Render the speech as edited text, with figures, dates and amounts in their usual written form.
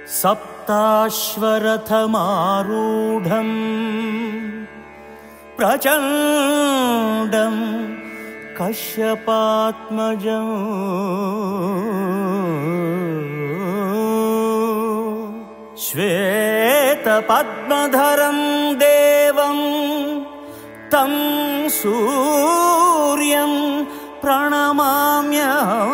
सप्ताश्वरथमारूढम् प्रचण्डं कश्यपात्मजं श्वेतपद्मधरं देवं तं सूर्यं प्रणमाम्यहम्।